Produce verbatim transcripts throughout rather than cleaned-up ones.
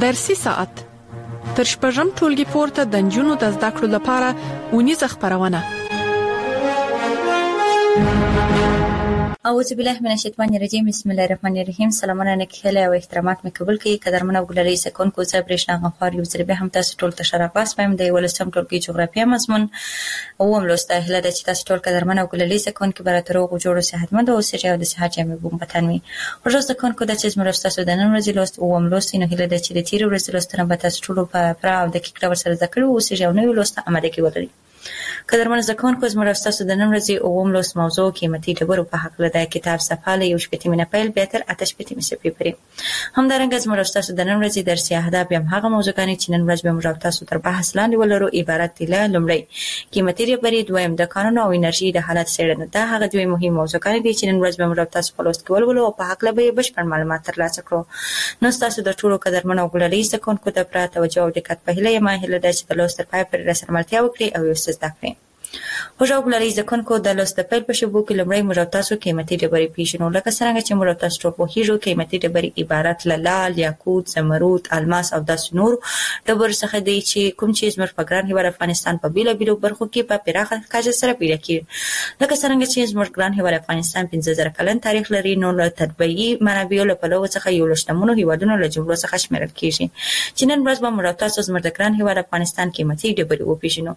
فارسي ساعت تر شپږم ټولګي پورته د نجونو د زده کړو لپاره ونیزه خپرونه. اعوذ بالله من الشیطان الرجیم. بسم الله الرحمن الرحیم. سلامونه نکهله او احترامات مې قبول کړئ. قدرمن او ګلالي سکون کو زه برېښنا غفار یو ځل به هم تاسو ټول ته شرافت وایم د ولسم ټولګي جغرافیه مضمون او هم لوسته هله د چې تاسو ټول قدرمن او ګلالي سکون کې براتر او جوړو صحتمند او سره د صحت جامې بوم پتنوي. ورځ سکون کو د چې زموږ تاسو د نن ورځې لوست او هم لوست نه هله د چې د تیر ورځې لوستنه به تاسو ټول په پرا او د کیک ډول سره ذکر او سره نو لوست آماده کې ولري. قدرمن زکون کو زموږ تاسو د نن ورځې او هم لوست موضوع قیمتي ډبرو په حق له کتاب صفحه له یو شپږ مینه پیل بهتر آتش پټی می سپی پرې همدارنګه زموږ تاسو د نن ورځې درسي اهداف هم هغه موضوعګانی چې نن ورځ به موږ تاسو تر بحث لاندې ولرو عبارت دي له لومړی قیمتي ډبرې، دویم د قانون او انرژي د حالت څېړنه. دا هغه دوی مهم موضوعګانی دي چې نن ورځ به موږ تاسو په لوست کې ولولو او په حق له به بشپړ معلومات ترلاسه کړو. نو تاسو د ټولو قدرمن او ګلالي زکون کو ته پراته توجه او دقت په هله ما هله د چې د لوست تر پای پورې رسمالتیا وکړي او یو څه زده کړئ. خوشو ګلالي زکون کو د لوست پیل په شبو کې لمړی موږ تاسو قیمتي ډبرې پیژنو. لکه څنګه چې موږ تاسو ټول په هیڅ قیمتي ډبرې عبارت له لال، یاقوت، زمرد، الماس او داسې نور ډبرو څخه دي چې کوم چې زموږ په ګران هیواد افغانستان په بیلو بیلو برخو کې په پراخه کچه سره پیدا کیږي. لکه څنګه چې زموږ ګران هیواد افغانستان پنځه زره کلن تاریخ لري، نو له طبيعي منابعو له پلوه څخه یو لشتمونو هیوادونو له جملو څخه شمیرل کیږي چې نن ورځ به موږ تاسو زموږ ګران هیواد افغانستان قیمتي ډبرې وپیژنو.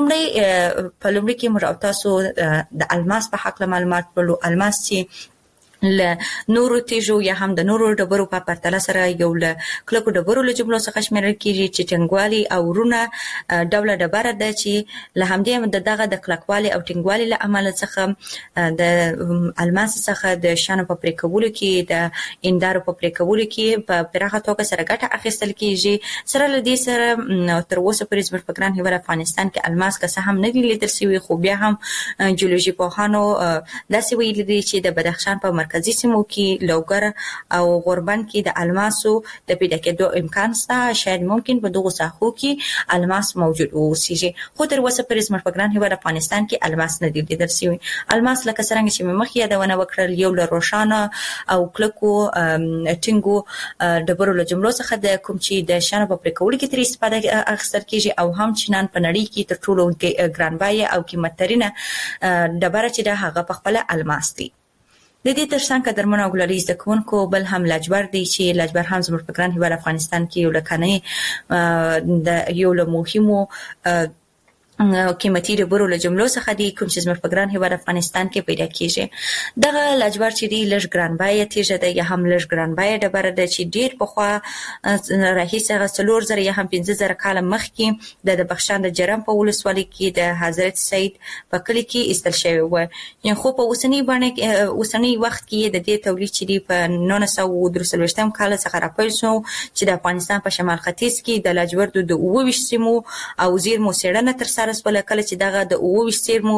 لمړی په لمړي کې موږ تاسو د الماس په حق معلومات ولو. الماس چې له نورو تیجو یا هم د نورو ډبرو په پرتله سره یو له کلکو ډبرو له جملو څخه شمیرل کیږي چې ټینګوالي او رونه ډوله ډبره ده چې له همدې د دغه د کلکوالي او ټینګوالي له عمل څخه د الماس څخه د شانو په پریکولو کې د اندارو په پریکولو کې په پراخه توګه سره ګټه اخیستل کیږي. سره له دې سره تر اوسه پورې زموږ په ګران هیواد افغانستان کې الماس که څه هم نه دي لیدل شوي، خو بیا هم جیولوژي پوهانو داسې ویلي دي چې د بدخشان په مرکزي سیمو کې لوګر او غوربند کې د الماسو د پیدا کېدو امکان شته. شاید ممکن په دغه ساحو کې الماس موجود اوسېږي، خو تر اوسه پورې زموږ په ګران هیواد افغانستان کې الماس نه دی لیدل شوی. الماس لکه څنګه چې مې مخکې یادونه وکړل یو له روښانه او کلکو ټینګو ډبرو له جملو څخه د کوم چې د شانو په پریکولو کې ترې استفاده اخیستل کېږي او هم چې نن په نړۍ کې تر ټولو ګرانبیه او قیمتترینه ډبره چې ده هغه په خپله الماس دی. د دې ترڅنګ قدرمن او ګلالي زده کوونکو بل هم لاجور دی چې لاجور هم زموږ په ګران هیواد افغانستان کې یو لکنۍ د یو له مهمو قیمتي ډبرو له جملو څخه دي کوم چې زموږ په ګران هیواد افغانستان کې پیدا کیږي. دغه لاجور چې دی لږ ګرانبیه تیږه ده یا هم لږ ګرانبیه ډبره ده چې ډیر پخوا راهیسې هغه څلور زره یا هم پنځه زره کاله مخکې د بدخشان د جرم په ولسوالۍ کې د حضرت سید په کلي کې ایستل شوی و. یعنې خو په اوسني بڼه اوسني وخت کې د دې تولید چې دی په نولس سوه درې څلوېښتم کال څخه راپیل شو چې د افغانستان په شمال ختیځ کې د لاجوردو د اووه ویشت سیمو او زیرمو څېړنه ترسره سوله. کله چې دغه د اووه ویشت زیرمو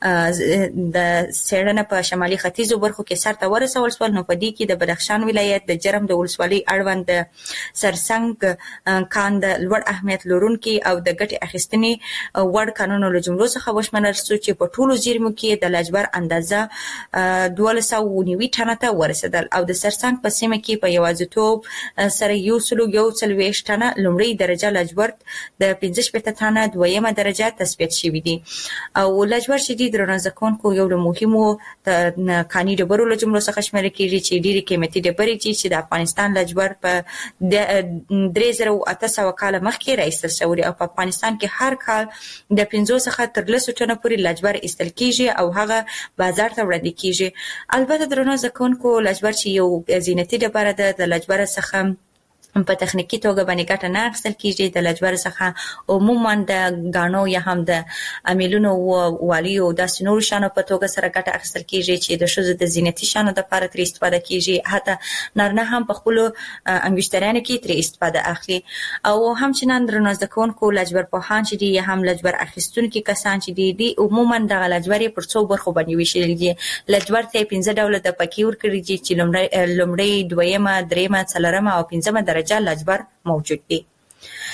د څېړنه په شمالي ختیځو برخو کې سرته ورسول شول، نو په دې کې د بدخشان ولایت د جرم د ولسوالۍ اړوند د سرسنګ کان د لوړ اهمیت لرونکي او د ګټې اخیستنې وړ کانونو له جملو څخه وشمنل شو چې په ټولو زیرمو کې د لاجور اندازه دولس سوه نوي ټنه ته ورسېدل او د سرسنګ په سیمه کې په یوازیتوب سره یو سلو یو څلوېښت ټنه لومړۍ درجه لاجور د پنځه شپېته ټنه دویمه درجه تثبیت شوي دي. او لاجور چې دي درنه زده کوونکو یو له مهمو کاني ډبرو له جملو څخه شمیرل کېږي چې ډېرې قیمتي ډبرې دي چې د افغانستان لاجور په درې زره اته سوه کاله مخکې راایستل شوي او په افغانستان کې هر کال د پنځو څخه تر لسو ټنو پورې لاجور ایستل کېږي او هغه بازار ته وړاندې کېږي. البته درنه زده کوونکو لاجور چې یو زینتي ډبره ده د لاجور څخه په تخنیکی توګه باندې ګټه نه اخیستل کېږي. د لاجور څخه عموما د ګاڼو یا هم د امیلونو والیو داسې نورو شانو په توګه سره ګټه اخیستل کېږي چې د ښځو د زینتي شانو دپاره ترې استفاده کېږي. حتی نارینه هم په خپلو انګشتریانو کې ترې استفاده اخلي. او هم چې نن درنو زده کوونکو لاجور پوهان چې دي یا هم لاجور اخیستونکي کسان چې دي دي عموما دغه لاجور یې پر څو برخو باندې ویشلي دي. لاجور ته یې پنځه ډوله د پکې ورکړي دي چې لومړی دویمه درېیمه څلورمه او پنځمه درجه لاجور موجود دي.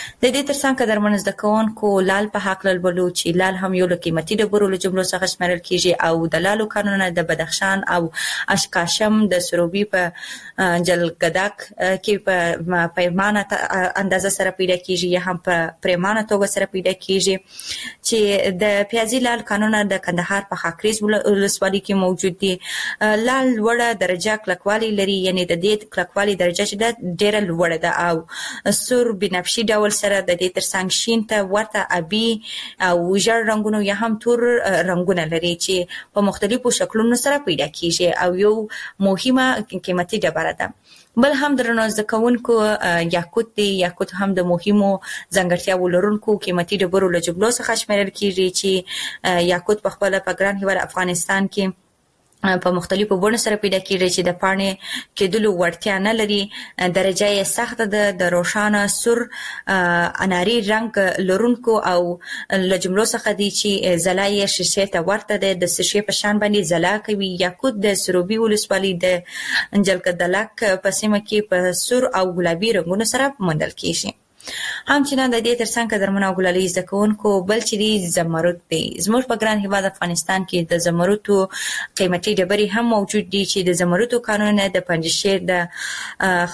د دې ترڅنګ قدرمن زده کوونکو لال په حق لولو چې لال هم یو له قیمتي ډبرو له جملو څخه شمېرل کیږي او د لالو کانونه د بدخشان او اشکاشم د سروبي په جلګدک کې په پیمانه اندازه سره پیدا کیږي یا هم په پریمانه توګه سره پیدا کیږي چې د پیازي لال کانونه د کندهار په خاکریز ولسوالۍ کې موجود دي. لال لوړه درجه کلکوالی لري، یعنی د دې کلکوالی درجه چې د ډیره لوړه ده او سور بنفشي ډول سره د دې ترڅنګ شین ته ورته ابي او ژړ رنگونه یا هم تور رنگونه لري چې په مختلفو شکلونو سره پیدا کیږي او یو مهمه قیمتي ډبره ده. بل هم درنو زده کوونکو یاقوت دی. یاقوت هم د مهمو ځانګړتیاوو لرونکو قیمتي ډبرو له جملو څخه شمېرل کیږي چې یاقوت په خپل په ګران هیواد افغانستان کې په مختلفو بڼو سره پیدا کیږي چې د پاڼې کېدلو وړتیا نه لري. درجه یې سخته ده، د روښانه سور اناري رنګ لرونکو او له جملو څخه دي چې ځلا یې شیشې ته ورته ده، د شیشې په شان باندې ځلا کوي. یاقوت د سروبي ولسوالۍ د جلګدلک په سیمه کې په سور او ګلابي رنګونو سره موندل کیږي. همچنان د دې ترڅنګ قدرمن او ګلالي زده کوونکو بل چې دی زمرد دی. زموږ په ګران هیواد افغانستان کې د زمردو قیمتي ډبرې هم موجود دي چې د زمردو کانونه د پنجشیر د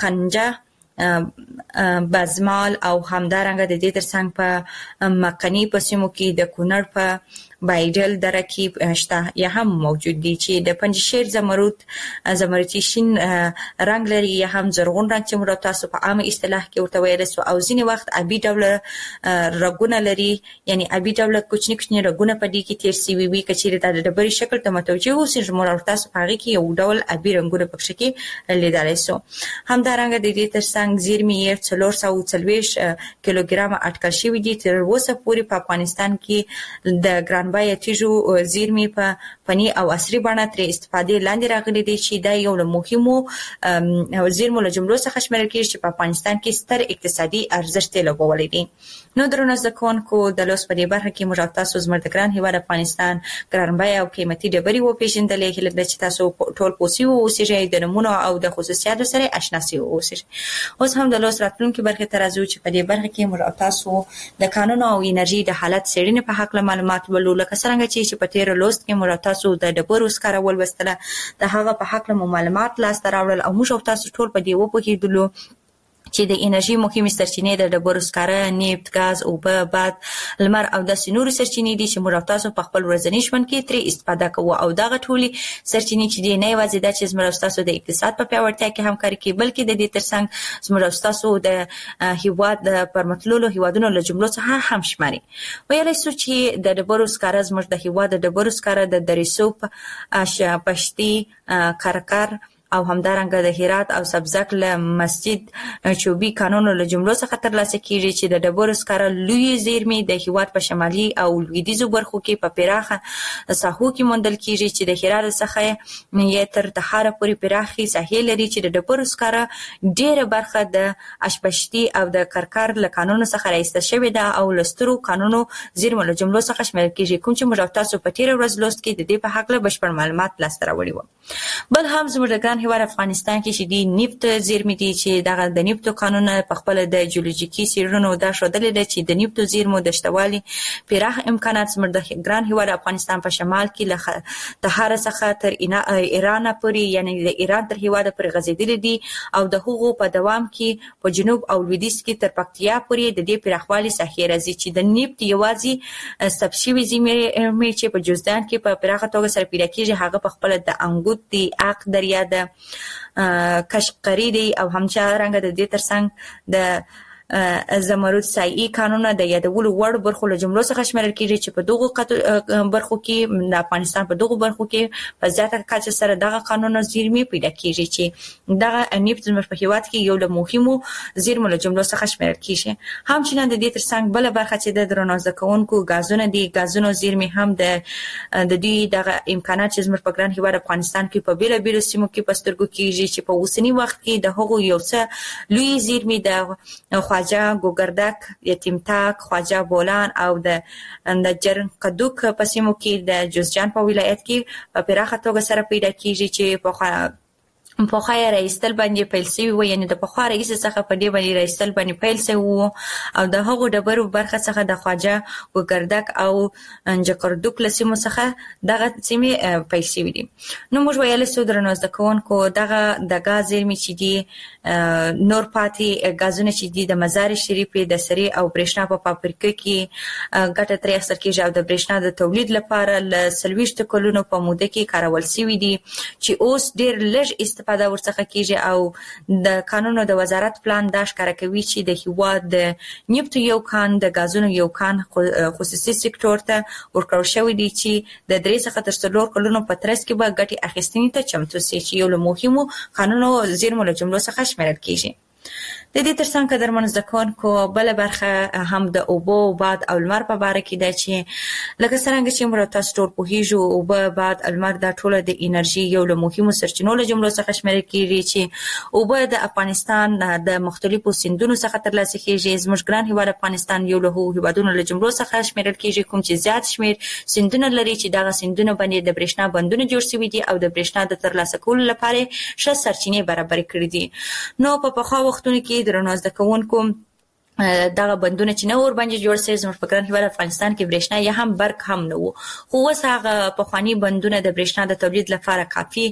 خنجه بازمال او همدارنګه د دې ترڅنګ په مکنی په سیمو کې د کونړ په بایډل دره کې شته یا هم موجود دي چې د پنجشیر زمرد زمردي شین رنگ لري یا هم زرغون رنگ چې موږ تاسو په عامه اصطلاح کې ورته ویل سو او ځینې وخت ابي ډول رګونه لري، یعنی ابي ډول کوچني کوچني رګونه په دې کې تیر سی وي وي کچېره د ډبرې شکل ته متوجه اوسئ. موږ تاسو په هغه کې یو ډول ابي رنگونه پکښ کې لیدلای سو. همدارنګه د دې ترڅنګ زیرمې یې څلور سوه څلوېښت کیلوګرامه اټکل شوي دي. تر اوسه پورې په افغانستان کې د ګران بیه تیږو زیرمې په فني او عصري بڼه ترې استفادې لاندې راغلي دي چې دا یو له مهمو زیرمو له جملو څخه شمېرل کیږي چې په افغانستان کې ستر اقتصادي ارزښت یې لګولی دی. نو درنو زده کوونکو د لوست په دې برخه کې موږ تاسو زموږ د ګران هیواد افغانستان ګران بیه او قیمتي ډبرې وپېژندلې. هیله ده چې تاسو ټول پوه واوسئ، د نومونو او د خصوصیاتو سره اشنا اوسئ. اوس هم د لوست راتلونکي برخه ته راځو چې په دې برخه کې موږ تاسو د کانونو او انرژي د حالت څېړنې په هکله معلومات ولولو. لکه څنګه چې په تیر لوست کې موږ تاسو د ډبرو سکاره ولوستله، د هغه په هکله مو معلومات لاسته راوړل او موږ تاسو ټول په دې وپوهېدلو چې د انرژي مهمې سرچینې د ډبرو سکاره، نفت، ګاز، اوبه، باد، لمر او داسې نورې سرچینې دي چې موږ تاسو په خپل ورځني ژوند کې ترې استفاده کوو. او دغه ټولې سرچینې چې دي نه یوازې دا چې زموږ تاسو د اقتصاد په پیاوړتیا کې همکاري کوي، بلکې د دې ترڅنګ زموږ تاسو د هیواد د پرمختللو هیوادونو له جملو څخه هم شماري. ویلی سو چې د ډبرو سکاره زموږ د هیواد د ډبرو سکاره د دریسوب، پشتي، کرکر او همدارنګه د هرات او سبزک له مسجد چوبي کانونو له جملو څخه ترلاسه کیږي چې د ډبرو سکاره لوی زیرمې د هیواد په شمالي او لویدیځو برخو کې په پراخه ساحو کې موندل کیږي چې د هرات څخه یې تر تخاره پورې پراخي ساحې لري چې د ډبرو سکاره ډیره برخه د اشپشتي او د کرکر له کانونو څخه راایسته شوې ده او له سترو کانونو زیرمو له جملو څخه شمېرل کیږي، کوم چې موږ تاسو په تیره ورځ لوست کې د دې په هکله بشپړ معلومات لاسته راوړي وو. بل هم زموږ د ګران هیواد افغانستان کې چې دی نفت زیرمې دي چې دغه د نفتو کانونه په خپل د جیولوژیکي څېړنو دا ښودلې ده چې د نفتو زیرمو د شتوالي پراخ امکانات زموږ د ګران هیواد افغانستان په شمال کې له تخاره څخه تر ایران پورې، یعنی د ایران تر هیواده پورې غځېدلي دي او د هغو په دوام کې په جنوب او لویدیځ کې تر پکتیا پورې د دې پراخوالي ساحې راځي چې د نفت یوازې ثبت شوي زیرمې چې په جوزجان کې په پراخه توګه سره پیدا کېږي هغه په خپله د انګوت دی، عق دریا ده، کشقری دی او همدارنګه د دې ترڅنګ د زمرد سایي کانونه د یادولو وړ برخو له جملو څخه شمېرل کېږي چې په دغو برخو کې د افغانستان په دغو برخو کې په زیاته کچه سره دغه کانونه زیرمې پیدا کېږي چې دغه نفت زموږ په هېواد کې یو له مهمو زیرمو له جملو څخه شمېرل کېږي. همچنان د دې ترڅنګ بله برخه چې د درنو زده کوونکو ګازونه دي، ګازونو زیرمې هم د د دوی دغه امکانات چې زموږ په ګران هېواد افغانستان کې په بېلابېلو سیمو کې په سترګو کېږي چې په اوسني وخت کې د هغو یو څه لوی زیرمې د خواجه ګوګردک، یتیم تاک، خواجه بولان او د جرنقدوک په سیمو کې د جوزجان په ولایت کې په پراخه توګه سره پیدا کېږي چې په په خای رئیستل باندې پیل شوی و، یعنی د پخوا رئیس څخه په دې باندې رئیستل باندې پیل شوی و او د هغو ډبرو برخه څخه د خواجه وګردک او جکردوک له سیمو څخه دغه سیمې پیل شوي دي. نو موږ ویلی سو درنو زده کوونکو دغه د ګاز زیرمې چې دي نور پاتې ګازونه چې دي د مزار شریف د سرې او برېښنا په فابریکو کې ګټه ترې اخیستل کېږي او د برېښنا د تولید لپاره له څلوېښتو کلونو په موده کې کارول شوي دي چې اوس ډېر لږ استفاده دا ورڅخه کیږي او د قانونو د وزارت پلان دا ښکاره کوي چې د هیواد د نفت یو کان د غازونو یو کان خصوصي سکتور ته ورکړل شوی دی چې د درې څخه تر څلور کلونو په ترڅ کې به ګټې اخیستنې ته چمتو شي چې یو له مهمو قانونو زیرمو له جملو څخه شمیرل کیږي. د دې ترڅنګ قدرمنو زده کوونکو بله برخه هم د اوبو، باد او لمر په باره کې ده چې لکه څرنګه چې موږ تاسو ټول پوهیږو اوبه، باد، لمر دا ټوله د انرژي یو له مهمو سرچینو له جملو څخه شمیرل کیږي چې اوبه د افغانستان د مختلفو سیندونو څخه ترلاسه کیږي. زموږ ګران هیواد افغانستان یو له هغو هیوادونو له جملو څخه شمیرل کیږي کوم چې زیات شمیر سیندونه لري چې دغه سیندونه باندې د برېښنا بندونه جوړ شوي دي او د برېښنا د ترلاسه کولو لپاره ښه سرچینې برابر کړي دي. نو په پخوا وختونو کې درنو زده کوونکو دغه بندونه چې نه ور باندې جوړ شوي زموږ په ګران هیواد افغانستان کې برېښنا یا هم برق هم نه و، خو اوس هغه پخواني بندونه د برېښنا د تولید لپاره کافي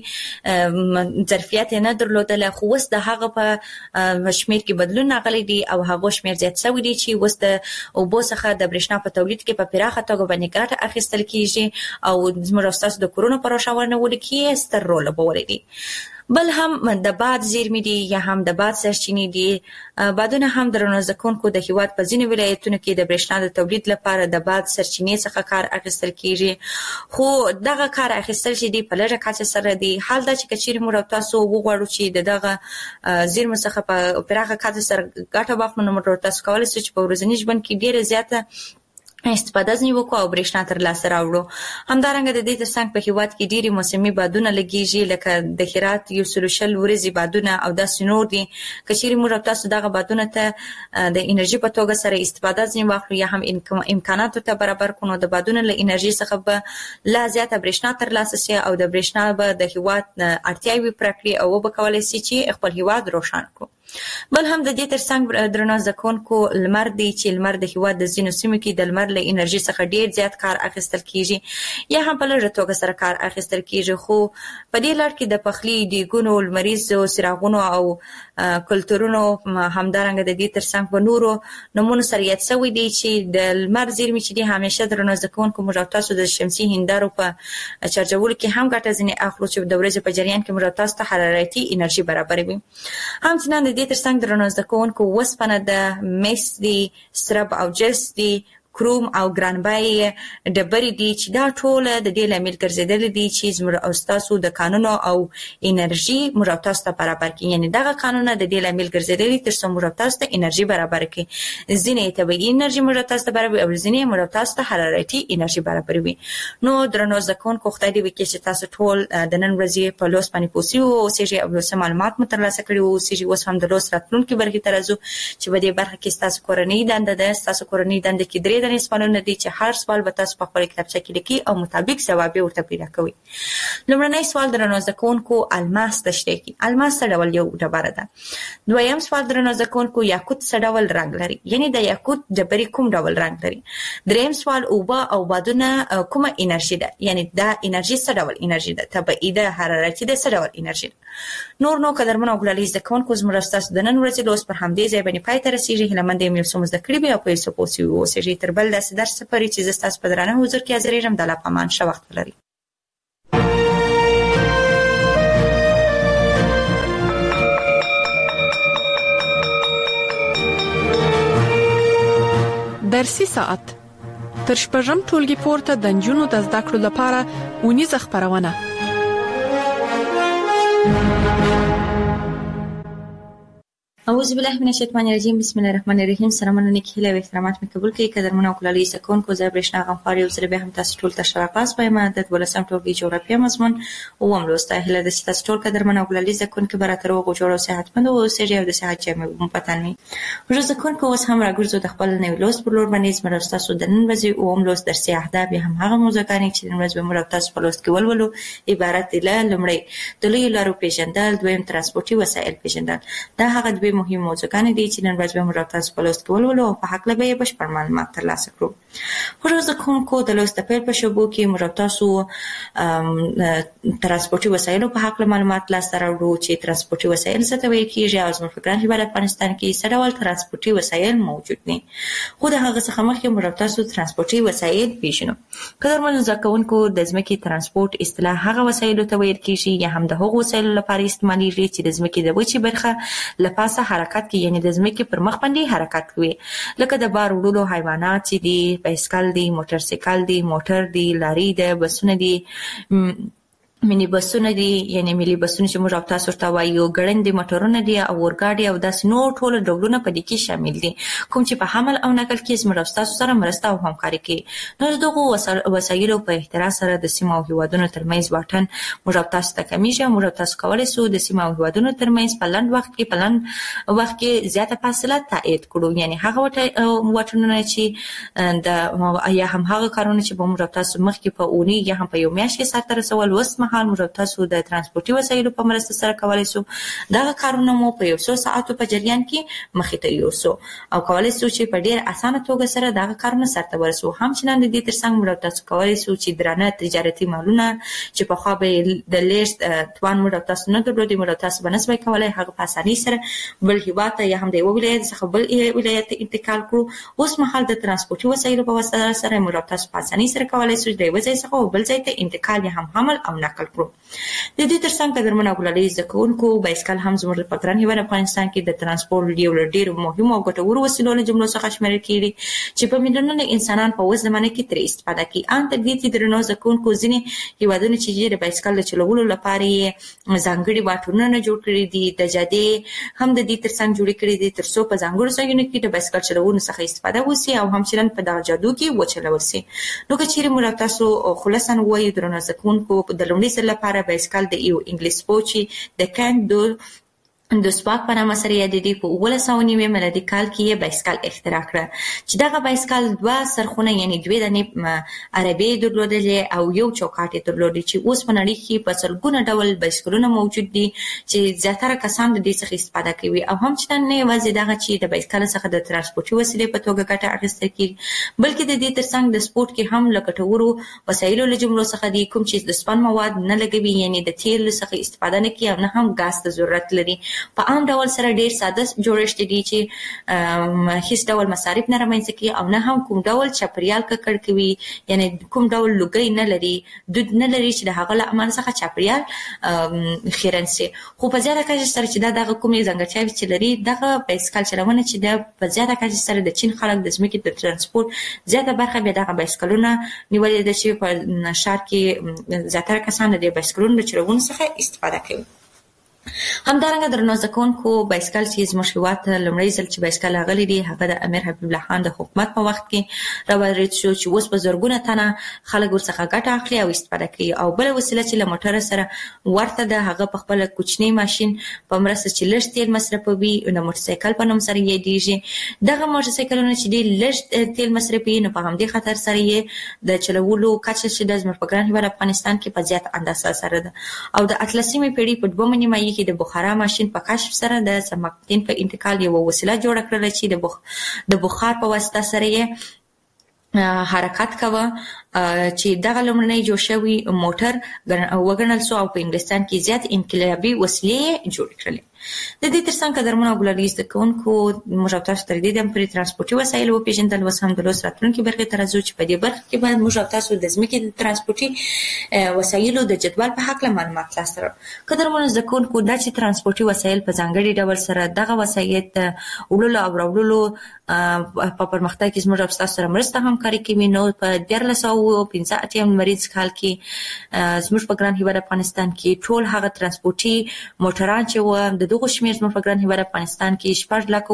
ظرفیت نه درلودله، خو اوس د هغه په شمیر کې بدلون راغلی دی او هغه شمیر زیات شوی دی چې اوس د اوبو څخه د برېښنا په تولید کې په پراخه توګه باندې ګټه اخیستل کیږي او زموږ ستاسو د کورونو په روښانولو کې ستر رول لوبولی دی. بل هم د باد زیرمې دي یا هم د باد سرچینې دي. بادونه هم درنو زده کوونکو د هیواد په ځینو ولایتونو کې د برېښنا د تولید لپاره د باد سرچینې څخه کار اخیستل کیږي، خو دغه کار اخیستل چې دی په لږه کچه سره دی. حال دا چې که چیرې موږ تاسو وغواړو چې د دغه زیرمو څخه په پراخه کچه سره ګټه واخلو نو موږ تاسو کولی شو چې په ورځني ژوند کې ډېره زیاته استفاده ځنې وکړو او برېښنا ترلاسه راوړو. همدارنګه د دې ترڅنګ په هیواد کې ډېرې موسمي بادونه لګېږي لکه د هرات یو سل شل ورځې بادونه او داسې نور دي. که چیرې موږ تاسو دغه بادونه ته د انرژي په توګه سره استفاده ځنې واخلو یا هم امکاناتو ته برابر کړو نو د بادونو له انرژي څخه به لا زیاته برېښنا ترلاسه شي او د برېښنا به د هیواد اړتیاوې پوره کړي او وبه کولی شي چې خپل هیواد روښانه کړو. بل هم د دې ترڅنګ درنو زده کوونکو لمر دی چې لمر د هیواد د ځینو سیمو کې د لمر له انرژي څخه ډېر زیات کار اخیستل کیږي یا هم په لږه توګه سره کار اخیستل کیږي، خو په دې لړ کې د پخلي، دیګونو، لمریزو څراغونو او کلتورونو همدارنګه د دې ترڅنګ په نورو نومونو سره یاد شوی دی چې د لمر زیرمې چې دي همیشه درنو زده کوونکو موږ تاسو د شمسي هندارو په چارجولو کې هم ګټه ځنې اخلو چې د ورځې په جریان کې موږ تاسو ته حرارتي انرژي برابروي. همچنان د دې ترڅنګ درنو زده کوونکو اوسپنه ده، مس دي، سرب او جرس دي، کروم او ګرانبای ډبرې دي چې دا ټول د دې لامل ګرځیدلې دي چې زموږ او تاسو د قانونو او انرژي موږ تاسو ته برابر کړي. یعنی دغه قانونه د دې لامل ګرځیدلې تر څو موږ تاسو ته انرژي برابر کړي. ځینې طبیعي انرژي موږ تاسو ته برابر او ځینې موږ تاسو ته حرارتي انرژي برابروي. نو درنو زده کوونکو خدای دې وکړي چې تاسو ټول د نن ورځې په لوست باندې پوه شئ او اوسېږئ او څه معلومات مو ترلاسه کړي او اوسېږئ. اوس هم د لوست راتلونکي برخې ته راځو چې په دې برخه کې ستاسو کورنۍ دنده ده. ستاسو کورنۍ دنده کې درې دنې سوالونه دي چې هر سوال به تاسو په خپل کتابچه کې لیکي او مطابق ځواب یې ورته پیدا کوئ. لومړنی سوال درنو زده کوونکو الماس تشریح کړي. الماس څه ډول یو ډبره ده؟ دویم سوال درنو زده کوونکو یاقوت څه ډول رنګ لري؟ یعنی د یاقوت ډبرې کوم ډول رنګ لري؟ دریم سوال اوبه او بادونه کومه انرژي ده؟ یعنی دا انرژي څه ډول انرژي ده؟ طبیعي ده، حرارتي ده، څه ډول انرژي ده؟ نور نو قدرمنو او ګلالي زده کوونکو زموږ ستاسو د نن ورځې لوست پر همدې ځای باندې پای ته رسېږي. هیله مند یم یو څه مو زده کړي وي او په یو څه پوه شوي واوسېږئ. تر بل داسې درس پورې چې زه ستاسو په درانه حضور کې حاضرېږم د الله په امان. ښه وخت ولرئ. درسي ساعت تر شپږم ټولګي پورته د نجونو د زده کړو لپاره اونیزه خپرونه. اعوذ بالله من الشیطان الرجیم بسم الله الرحمن الرحیم. سلامونه نیک هیله او احترامات مې قبول کړئ. قدرمنو او کلالي سکونکو زه برېښنا غمخوار یو ځل بیا هم تاسو ټول ته ښه راغلاست وایم د دولسم ټولګي جغرافیه مضمون اووم لوست. هیله ده چې تاسو ټول قدرمنو او کلالي سکونکو به راته روغ او جوړ او صحتمند اوسئ او د صحت جامې مو په تن وي. ورځ سکونکو اوس هم راګرځو د خپل نوي لوست پر لور باندې. زموږ تاسو د نن ورځې اووم لوست درسي اهداف هم هغه موضوعګانې چې نن ورځ به موږ تاسو په لوست کې ولولو عبارت دي له لومړی د لویو لارو پیژندل، دویم ترانسپورتي وسایل پیژندل. دا هغه دوه مهم موضوعګانې دي چې نن ورځ به موږ تاسو په لوست کې ولولو او په حق لبه یې بشپړ معلومات ترلاسه کړو. ورځ کوونکو د لوست په پیل په شوبو کې موږ تاسو ترانسپورتي وسایلو په حق معلومات لاسته راوړو چې ترانسپورتي وسایل څه ته ویل کېږي او زموږ په ګران هیواد افغانستان کې څه ډول ترانسپورتي وسایل موجود دي. خو د هغه څخه مخکې موږ تاسو ترانسپورتي وسایل پیژنو. قدرمنو زده کوونکو د ځمکې ترانسپورت اصطلاح هغه وسایلو ته ویل کېږي یا هم د هغو وسایلو لپاره استعمالېږي چې د ځمکې د وچې برخه له پاسه حرکت کوي، یعنی د ځمکې پر مخ باندې حرکت کوي، لکه د بار وړلو حیوانات چې دي، بایسکل دی، موټر سایکل دی، موټر دی، لاري ده، بسونه دي، مینی بسونه دي، یعنی ملي بسونه چې موږ او تاسو ورته وایو، ګړندي موټرونه دي او اورګاډي او داسې نور ټول ډولونه په دې کې شامل دي کوم چې په حمل او نقل کې زموږ او تاسو سره مرسته او همکاري کوي. نو دغه وسایلو په احترام سره د سیمو او هیوادونو ترمنځ واټن موږ او تاسو ته کمیږي. موږ او تاسو کولی شو د سیمو او هیوادونو ترمنځ په لنډ وخت کې په لنډ وخت کې زیاته فاصله تایید کړو، یعنی هغه واټنونه چې د یا هم هغه کارونه چې به موږ او تاسو مخکې په اونۍ یا هم په یو میاشت کې سرته رسول وس حال موږ تاسو د ترانسپورتي وسایلو په مرسته سره کولای شو دا کارونه مو په یو څو ساعتو په جریان کې مخې ته یوسو او کولای شو چې په ډیر اسانه توګه سره دا کارونه سرته ورسو. هم چې نن د دې ترڅنګ موږ تاسو کولای شو چې درانه تجارتي مالونه چې په خو به د لیست توان موږ تاسو نه درلودي موږ تاسو بنسبت کولای هغه په اسانۍ سره بل هیواد یا هم د یو ولایت څخه بل ولایت انتقال کړو. اوس مهال د ترانسپورتي وسایلو په واسطه سره موږ تاسو په اسانۍ سره کولای شو د یو ځای څخه بل ځای ته انتقال یا هم حمل او نقل کړو. د دې ترڅنګ قدرمنو او کلالي زده کوونکو بایسکل هم زموږ په ګران هیواد افغانستان کې د ترانسپورت یو له ډېرو مهمو او ګټورو وسیلو له جملو څخه شمیرل کېږي چې په میلیونونو انسانان په اوس زمانه کې ترې استفاده کوي. ان تر دې چې درنو زده کوونکو ځینې هیوادونه چې د بایسکل د چلولو لپاره ځانګړي واټونه جوړ کړي دي، د جادې هم د دې ترڅنګ جوړ کړي دي ترڅو په ځانګړو ځایونو کې د بایسکل چلولو څخه استفاده وشي او هم چلن په دغه جادو کې وچلول شي. نو که چیرې موږ تاسو خلاصا وایو درنو زده کوونکو د لومړي ځل لپاره بایسکل د یو انګلیس پوچی د کانت دو د سپاک په نامه سره یادېدي. په اوولس سوه نوي میلادي کال کې یې بایسکل اختراع کړه چې دغه بایسکل دوه سرخونه یعنی دوې دانې عربي درلودلې او یو چوکاټ یې درلودی چې اوس په نړۍ کې په سلګونه ډول بایسکلونه موجود دي چې زیاتره کسان د دې څخه استفاده کوي او هم چې نه یوازې دغه چې د بایسکل څخه د ترانسپورتي وسیلې په توګه ګټه اخیستل کېږي بلکې د دې ترڅنګ د سپورت کې هم له ګټورو وسایلو له جملو څخه دي کوم چې د سپن مواد نه لګوي، یعنی د تیل څخه استفاده نه کوي او نه هم ګاز ته ضرورت لري. په عام ډول سره ډیر ساده جوړښت دي چې هیڅ ډول مصارف نه رامنځته کوي او نه هم کوم ډول چاپیریال ککړ کوي، یعنی کوم ډول لوګي نه لري، دود نه لري چې د هغه له امله څخه چاپیریال خیرن شي. خو په زیاته کچه سره چې دا دغه کومې ځانګړتیاوې چې لري دغه بایسکل چلونه چې د په زیاته کچه سره د چین خلک د ځمکې د ترانسپورت زیاته برخه به دغه بایسکلونه نیولې ده چې په ښار کې زیاتره کسان د بایسکلونو د چلولو څخه استفاده کوي. همدارنګه درنو زده کوونکو بایسکل چې زموږ هېواد ته لومړی ځل چې بایسکل راغلی دی هغه د امیر حبیب الله خان د حکومت په وخت کې راوارد شو چې اوس په زرګونه تنه خلک ورڅخه ګټه اخلي او استفاده کوي. او بله وسیله چې له موټر سره ورته ده هغه په خپل کوچنی ماشین په مرسته چې لږ تیل مصرفوي نو موټر سایکل په نوم سره یادېږي. دغه موټر سایکلونه چې ډېر لږ تیل مصرفوي نو په همدې خاطر سره یې د چلولو کچه چې د زموږ په ګران هېواد افغانستان کې په زیات اندازه سره ده. او د اتلسمې پیړۍ په دویمه نیمایي کې د بخارا ماشین په کشف سره د سماکتین په انتقال یو وسیله جوړه کړل چې د بخ د بخار په واسطه سره یې حرکت کوه چې دغه لومړنی جوړ شوی موټر وګڼل شو او په انګلستان کې زیات انقلابي وسیلې جوړ کړل. د دې ترڅنګ قدرمنو او ګلالي زده کوونکو موږ تاسو ته د دې پر ترانسپورتي وسایل وپېژندل اوس هم د لوست راتلونکي برخې ته راځو چې په دې برخه کې باید موږ تاسو د ځمکې د ترانسپورتي وسایلو د جدول په هکله معلومات لاسته راوړو. قدرمنو زده کوونکو دا چې ترانسپورتي وسایل په ځانګړي ډول سره دغه وسایل وړلو او راوړلو په پرمختګ کې زموږ تاسو سره مرسته همکاري کوي. نو په دیارلس سوه پنځه اتیا لمریز کال کې زموږ په ګران هېواد افغانستان کې ټول هغه ترانسپورتي موټران چې و د د دغه شمیر زموږ په ګران هیواد افغانستان کې شپږ لکه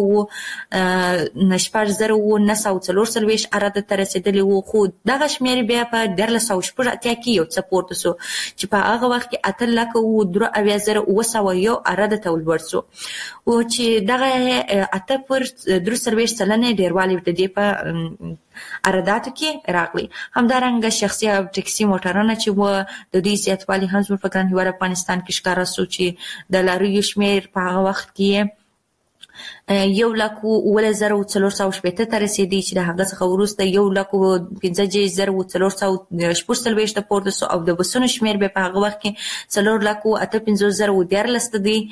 وو شپږ زره وو نه سوه څلور څلوېښت عرده ته رسېدلی وو، خو دغه شمیر بیا په دیارلس سوه شپږ اتیا کې یو څه پورته سو چې په هغه وخت کې اته لکه وو درې اویا زره اوه سوه یو عرده ته ولوړ سو، او چې دغه اته پر درې څلوېښت سلنه ډیروالی د دې په عرضاتو کې راغلی. همدارنګه شخصي او ټکسي موټرونه چې و د دې زیاتوالی هم زموږ په ګران هیواد افغانستان کې ښکاره سو چې د لاریو شمیر په هغه وخت کې یو لک اووه زره څلور سوه شپېته ته رسېدی چې د هغه څخه وروسته یو لک پنځه دېرش زره څلور سوه شپږ څلوېښت ته پورته سو، او د بسونو شمیر بیا په هغه وخت کې څلور لک اته پنځوس زره دیارلس ته دی،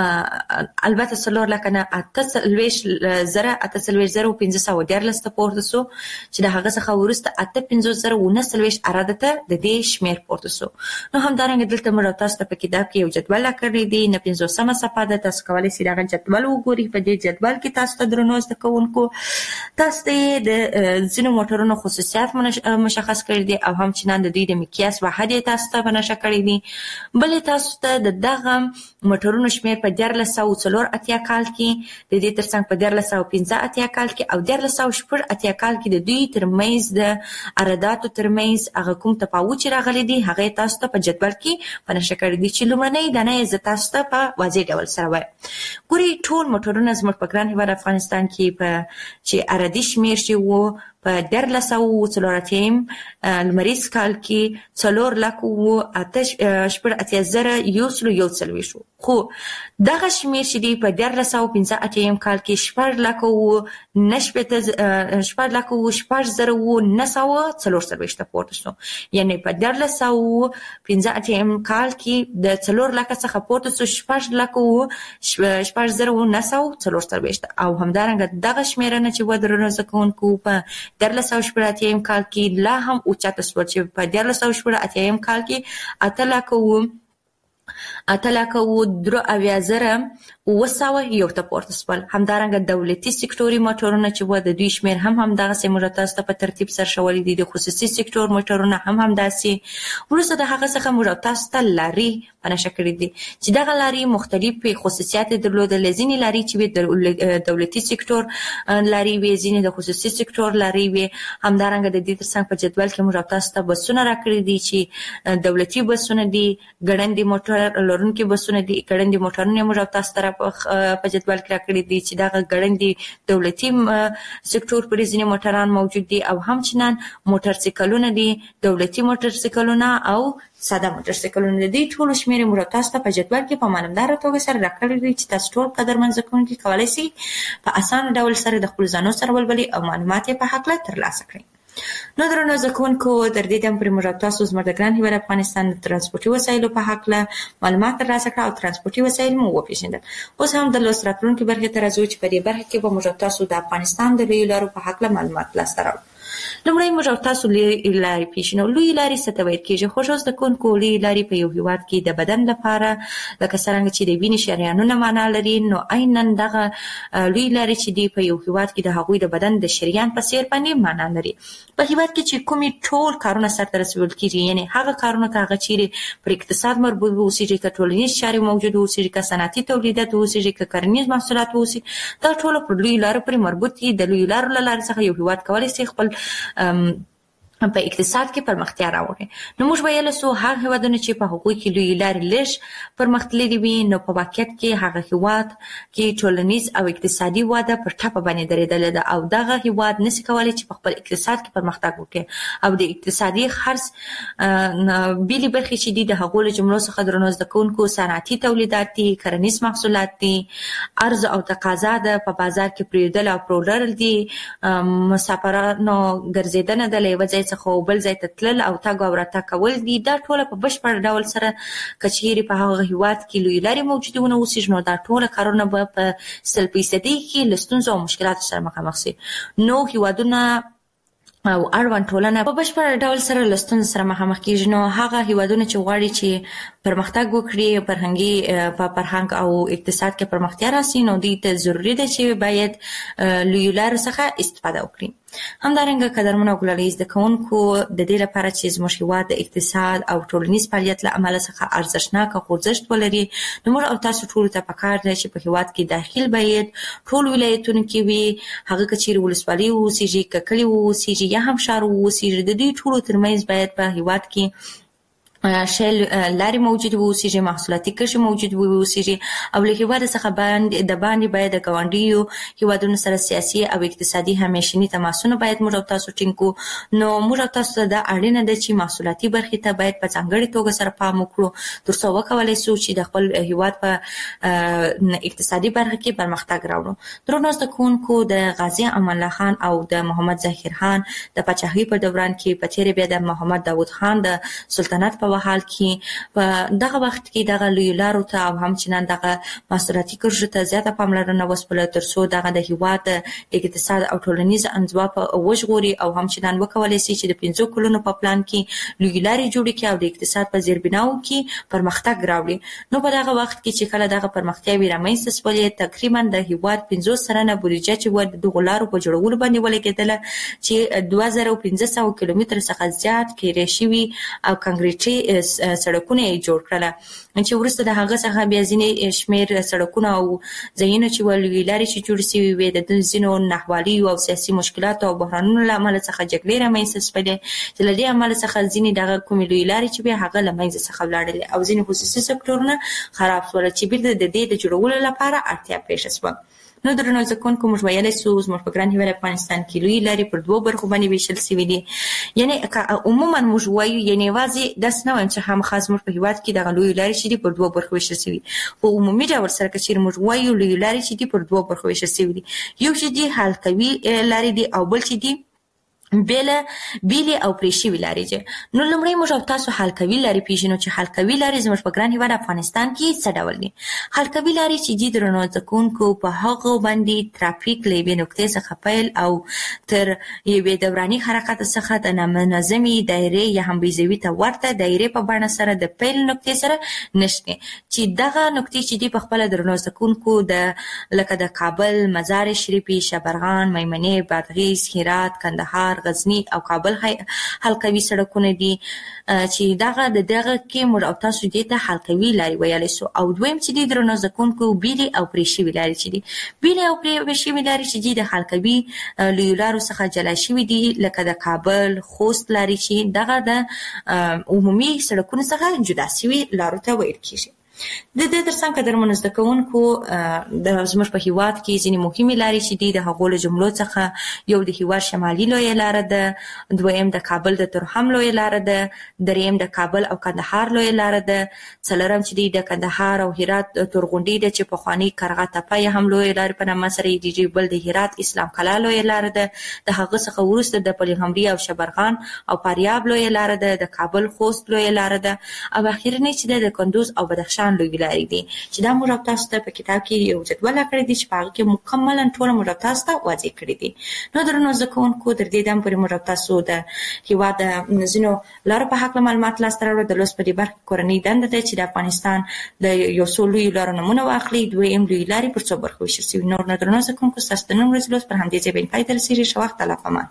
البته څلور لک نه اته څلوېښت زره اته څلوېښت زره پنځه سوه دیارلس ته پورته سو چې د هغه څخه وروسته اته پنځوس زره اووه څلوېښت عرده ته د دې شمیر پورته سو. نو همدارنګه دلته موږ تاسو ته په کتاب کې یو جدول راکړی دی، نه پنځوسمه صفحه ده، تاسو کولی شئ دغه جدول وګورئ. په دې جدول کې تاسو ته درنو زده کوونکو تاسو ته د ځینو موټرونو خصوصیات مشخص کړي دي او همچنان د دوی د مقیاس واحد یې تاسو ته بنشا کړی دي. بلې تاسو ته د دغه موټرونو شمیر په دیارلس سوه څلور اتیا کال کې، د دې ترڅنګ په دیارلس سوه پنځه اتیا کال کې او دیارلس سوه شپږ اتیا کال کې د دوی ترمنځ د عرضاتو ترمنځ هغه کوم تفاوت چې راغلی دی هغه تاسو ته په جدول کې بنشا کړی دي چې لومړنۍ دانه یې زه تاسو ته په واضح ډول سره وایم. ګورئ ټول موټرونه زموږ په ګران هیواد افغانستان کې په چې عرضي شمیر چې وو په دیارلس سوه څلور اتیم لمریز کال کې څلور لک اووه اته شپږ اتیا زره یو سل یو څلوېښت وو، خو دغه شمیر چې دی په دیارلس سوه پنځه اتیم کال کې شپږ لک اووه نه شپېته شپږ لک اووه شپږ زره اووه نه سوه څلور څلوېښت ته پورته سو، یعنې په دیارلس سوه پنځه اتیم کال کې د څلور لکه څخه پورته سو شپږ لک اووه شپږ زره اووه نه سوه څلور څلوېښت. او همدارنګه دغه شمیرنه چې و درنو زده کوونکو په دیارلس سوه شپږ اتیم کال کې لا هم اوچته سول چې په دیارلس سوه شپږ اتیم کال کې اته لکه اووه اته لکه اووه درې اویا زره اوه سوه یو ته پورته سول. همدارنګه دولتي سکتوري موټرونه چې و د دوی شمیر هم همدغسې موږ تاسو ته په ترتیب سرښولي دي، د خصوصي سکتور موټرونه هم همداسې. وروسته د هغه څخه موږ تاسو ته لاري په نښه کړي دي چې دغه لاري مختلفې خصوصیات یې درلودلې. ځینې لاري چې وې د دولتي سکتور لاري وې، ځینې د خصوصي سکتور لاري وې. همدارنګه د دې ترڅنګ په جدول کې موږ تاسو ته بسونه راکړي دي چې دولتي بسونه دي، ګړندي موټر لرونکي بسونه دي، ګړندي موټرونه موږ تاسو ته په جدول کې راکړي دي چې دغه ګړندي دولتي سکتور پرې ځینې موټران موجود دي، او همچنان موټرسایکلونه دي، دولتي موټرسایکلونه او ساده موټرسایکلونه دي. ټول شمیر موږ تاسو ته په جدول کې په ماننداره توګه سره راکړي دي چې تاسو ټول قدرمن زده کوونکي کولی شئ په اسانه ډول سره د خپلو ځانونو سره ولولئ او معلومات یې په هکله ترلاسه کړئ. نو درنو زده کوونکو تر دې دمه پورې موږ تاسو زموږ د ګران هیواد افغانستان د ترانسپورتي وسایلو په هکله معلومات ترلاسه کړه او ترانسپورتي وسایل مو وپېژندل. اوس هم د لوست راتلونکي برخې ته راځو چې په دې برخه کې به موږ تاسو د افغانستان د لویو لارو په هکله معلومات لاسته راوړو. لومړی موږ تاسو لویې لارې پیژنو. لویې لارې څه ته ویل کېږي؟ خوږو زده کوونکو لویې لارې په یو هېواد کې د بدن لپاره لکه څرنګه چې د وینې شریانونه معنا لري، نو عیناً دغه لویې لارې چې دي په یو هېواد کې د هغوی د بدن د شریان په څېر باندې معنا لري. په هېواد کې چې کومې ټول کارونه سرته رسول کېږي، یعنې هغه کارونه که هغه چیرې پر اقتصاد مربوط واوسېږي، که ټولنیز چارې موجود واوسېږي، که صنعتي تولیدات واوسېږي، که کرنیز محصولات واوسي، دا ټوله پر لویو لارو پورې مربوط دي. د لویو لارو له لارې څخه یو هېواد کولی شي خپل په اقتصاد کې پرمختیا راوړي. نو موږ ویلی سو هغه هېوادونه چې په هغوی کې لویې لارې لږ پرمختللي وي، نو په واقعیت کې هغه هېواد کې ټولنیز او اقتصادي وده پر ټپه باندې درېدلې ده، او دغه هېواد نشي کولی چې په خپل اقتصاد کې پرمختګ وکړي. او د اقتصادي خرڅ بېلې برخې چې دي د هغو له جملو څخه درنو زده کوونکو صنعتي تولیدات دي، کرنیز محصولات دي، عرض او تقاضا ده په بازار کې پرېښودل او پلورل دي، مسافرانو ګرځېدنه ده له یوه ځای څخه بل ځای ته تلل او تګ او راتګ کول دي. دا ټوله په بشپړ ډول سره که چیرې په هغه هېواد کې لویې لارې موجودې ونه اوسېږي، نو دا ټوله کارونه به په سل فیصدي کې له ستونزو او مشکلاتو سره مخامخ شي. نو هېوادونه او اړوند ټولنه په بشپړ ډول سره له ستونزو سره مخامخ کېږي. نو هغه هېوادونه چې غواړي چې پرمختګ وکړي، فرهنګي په فرهنګ او اقتصاد کې پرمختیا راسي، نو دې ته ضروري ده چې باید لویو لارو څخه استفاده وکړي. همدارنګه قدرمنو ګلالي زده کوونکو د دې لپاره چې زموږ هیواد د اقتصاد او ټولنیز فعالیت له امله څخه ارزښتناک خوځښت ولري، نو موږ او تاسو ټول ته پکار دی چې په هیواد کې داخل باید ټول ولایتونو کې وي، هغه کچېرې ولسوالي اوسېږي، که کلي اوسېږي یا هم ښار اوسېږي، د دې ټولو ترمنځ باید په هیواد کې شل لارې موجود اوسېږي، محصولاتي کرښې موجود اوسېږي، او له هیواد څخه باندې د باندې باید د ګاونډیو هیوادونو سره سیاسي او اقتصادي همیشني تماسونه باید موږ او تاسو ټینګ کړو. نو موږ او تاسو ته دا اړینه ده چې محصولاتي برخې ته باید په ځانګړې توګه سره پام وکړو ترڅو وکولای شو چې د خپل هیواد په اقتصادي برخه کې پرمختګ راوړو. درنو زده کوونکو، د غازي امان الله خان او د محمد ظاهر خان د پاچاهۍ په دوران کې په تیره بیا د محمد داود خان د سلطنت په حال کې په دغه وخت کې دغه لوی لارو ته او همچنان دغه محصولاتي کرښو ته زیاته پاملرنه وسپله ترڅو دغه د هیواد اقتصاد او ټولنیز انزوا په وژغوري او همچنان وکولای شي چې د پنځو کلونو په پلان کې لوی لارې جوړې کړي او د اقتصاد په زیربناو کې پرمختګ راوړي. نو په دغه وخت کې چې کله دغه پرمختیاوې رامنځته شولې، تقریبا د هیواد پنځوس سلنه بودیجه چې و د دغو لارو په جوړولو باندې ولګېدله، چې دوه زره پنځه سوه کیلومتره څخه زیات کرې شوي او کانکریټي سړکونه یې جوړ کړل، چې وروسته د هغه څخه بیا ځینې شمېر سړکونه او ځایونه چې لویې لارې چې جوړې شوي وې د ځینو ناخوالي او سیاسي مشکلاتو او بحرانونو له امله څخه جګړې رامنځته شولې، چې له دې امله څخه ځینې دغه کومې لویې لارې چې وې هغه له منځه څخه ولاړلې او ځینې خصوصي سکتورونه خراب شول، چې بیرته د دې د جوړولو لپاره اړتیا پېښه شوه. نو درنو زده کوونکو، موږ ویلی شو زموږ په ګران هیواد افغانستان کې لویې لارې پر دوو برخو باندې ویشل شوي دي. یعنې عموما موږ وایو، یعنې یوازې داسې نه وایم چې خامخا زموږ په هیواد کې دغه لویې لارې چې دي پر دوو برخو ویشل شوي، په عمومي ډول سره که چېرې موږ وایو لویې لارې چې دي پر دوو برخو ویشل شوي دي، یو چې دي حلقوي لارې دي او بل چې دي بیله بیلې او پرې شوي لارې دي. نو لومړی موږ او تاسو حلقوي لارې پېژنو چې حلقوي لارې زموږ په ګران هیواد افغانستان کې څه ډول دي. حلقوي لارې چې دي درنو زده کوونکو، په هغو باندې ترافیک له یوې نقطې څخه پیل او تر یوې دوراني حرکت څخه د نامنظمې دایرې یا هم بیضوي ته ورته دایرې په بڼه سره د پیل نقطې سره نښتي، چې دغه نقطې چې دي په خپله درنو زده کوونکو د لکه د کابل، مزار شریفي، شبرغان، میمنې، بادغیس، هرات، کندهار، غزنی او کابل حلقوي سړکونه دي، چې دغه د دغه کې موږ او تاسو دې ته حلقوي لارې ویلی شو. او دویم چې دي درنو زده کوونکو، بیلې او پرې شوي لارې چې دي. بیلې او پرې شوي لارې چې دي د حلقوي لویو لارو څخه جلا شوي دي، لکه د کابل، خوست لارې چې دغه د عمومي سړکونو څخه جدا شوي لارو ته ویل کېږي. د دې ترڅنګ قدرمنو زده کوونکو، د زموږ په هیواد کې ځینې مهمې لارې چې دي، د هغو له جملو څخه یو د هیواد شمالي لویه لاره ده، دویم د کابل د تورخم لویه لاره ده، دریم د کابل او کندهار لویه لاره ده، څلورم چې دی د کندهار او هرات تورغونډۍ ده چې پخوانۍ کرغه تپه یې هم لویه لارې په نامه سره یادېږي، بل د هرات اسلام کلا لویه لاره ده، د هغه څخه وروسته د پلخمري او شبرغان او فاریاب لویه لاره ده، د کابل خوست لویه لاره ده، او اخرنۍ چې ده د کندوز او بدخشان لویې لارې دي، چې دا موږ تاسو ته په کتاب کې یو جدول کړی دی چې په هغه کې مکملا ټول موږ تاسو ته واضح کړی دي. نو درنو زده کوونکو، تر دې دم پورې موږ تاسو د هیواد د ځینو لارو په هکله معلومات لاسته راوړو. د لوست په دې برخه کې کورنۍ دنده ده چې د افغانستان د یو څو لویو لارو نومونه واخلي، دویم لویې لارې پر څو برخو ویشل شوي. نور نو درنو زده کوونکو، ستاسو د نن ورځې لوست پر همدې ځای باندې پای ته رسېږي. ښه وخت، الله پامان.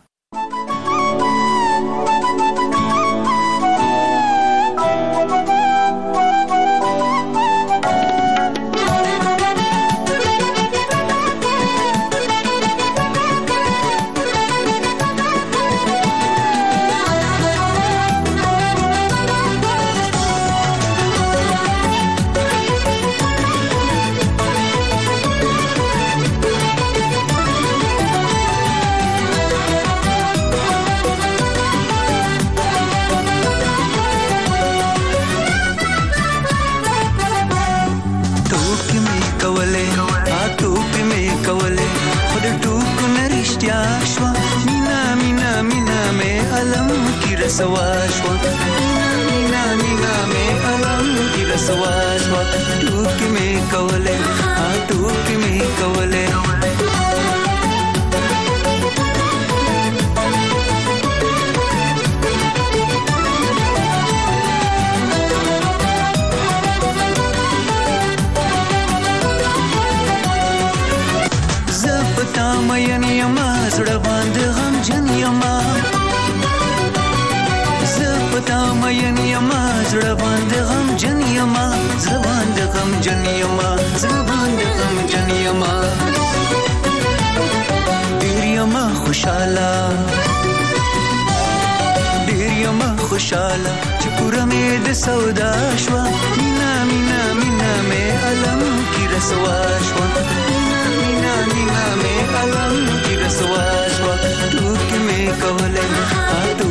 سواشوا مینا مینا میں علم کی رسواشوا ټوک می کوله ها ټوک می کوله زړه باندې غم جن یما زپتا مین یما زړه باندې غم جن یما زړه باندې غم جن یما زړه باندې غم جن یما ډیر یما خوشاله ډیر یما خوشاله چې پوره مې د سودا شوا مینا مینا مینا مې علم کی رسوا شوا مینا مینا مینا مې علم کی رسوا شوا ټوک مې کولې